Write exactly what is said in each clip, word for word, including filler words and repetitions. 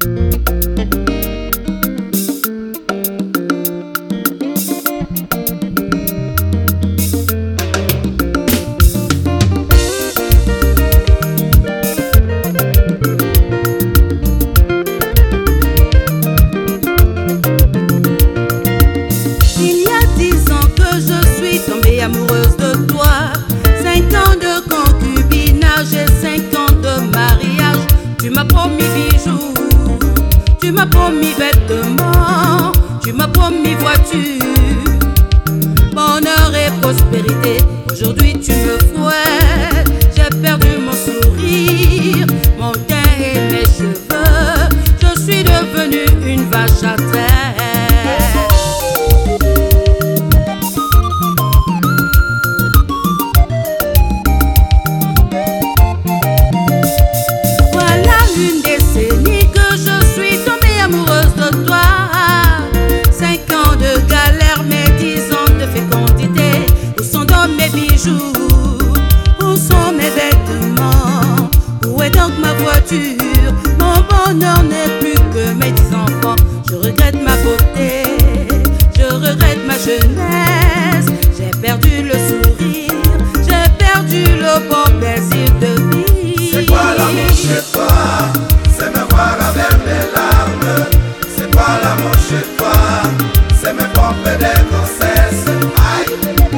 Amoureuse de toi, cinq ans de concubinage et cinq ans de mariage. Tu m'as promis bijoux, tu m'as promis vêtements, tu m'as promis voiture, bonheur et prospérité. Aujourd'hui tu me fouettes, j'ai perdu mon sourire, mon teint et mes cheveux. Je suis devenue une vache à terre. Où sont mes vêtements? Où est donc ma voiture? Mon bonheur n'est plus que mes dix enfants. Je regrette ma beauté, je regrette ma jeunesse. J'ai perdu le sourire, j'ai perdu le bon plaisir de vivre. C'est quoi l'amour chez toi? C'est me voir avec les larmes. C'est quoi l'amour chez toi? C'est me pomper des grossesses. Aïe.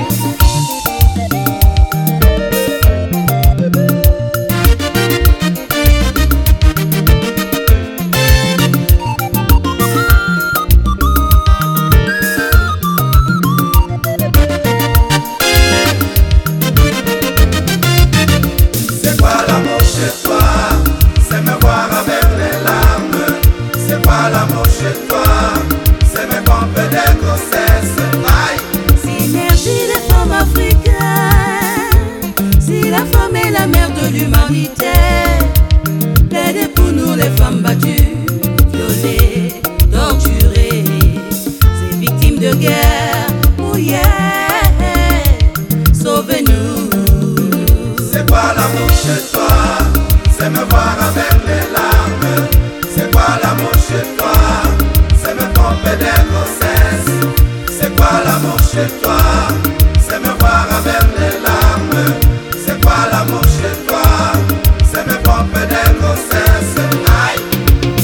L'amour chez toi, c'est me pomper des grossesses. Synergie des femmes africaines. Si la femme est la mère de l'humanité, plaidez pour nous les femmes battues, violées, torturées, ces victimes de guerre. Oh yeah, sauvez-nous. C'est quoi l'amour chez toi? C'est me voir avec les larmes. C'est quoi l'amour chez toi? C'est me pomper des grossesses. C'est quoi l'amour chez toi? C'est me voir avec les larmes. C'est quoi l'amour chez toi? C'est me pomper des grossesses. Aïe.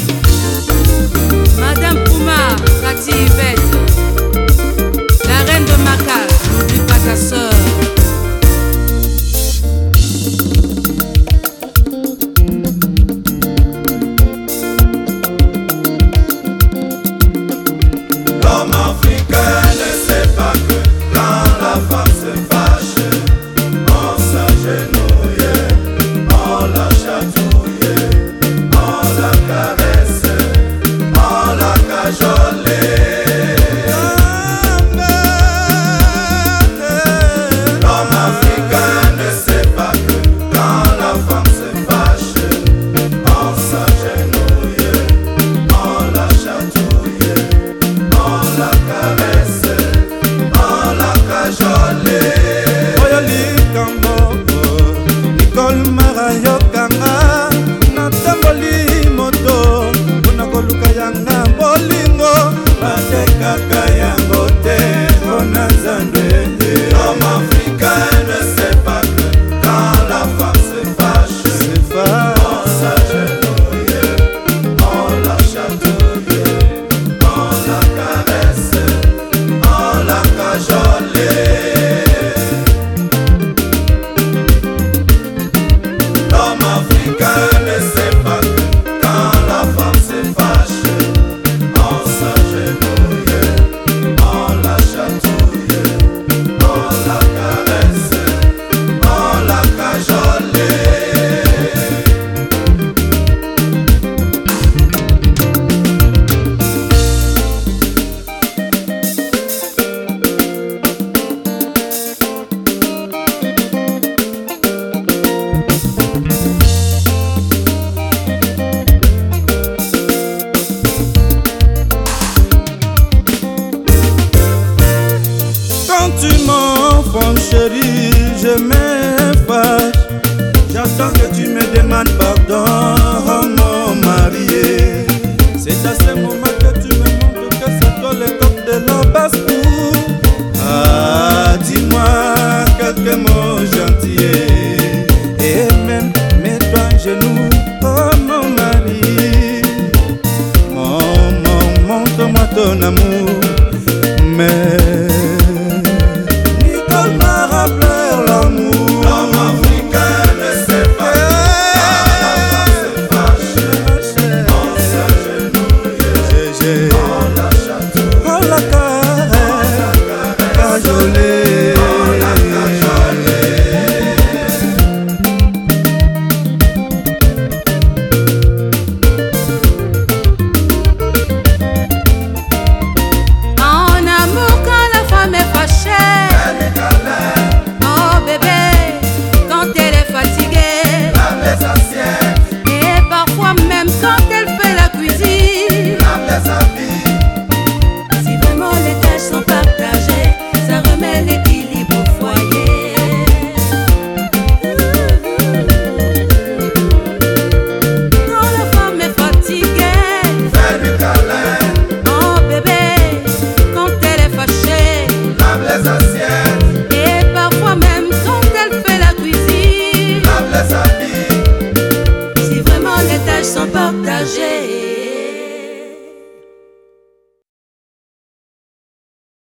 mon amour.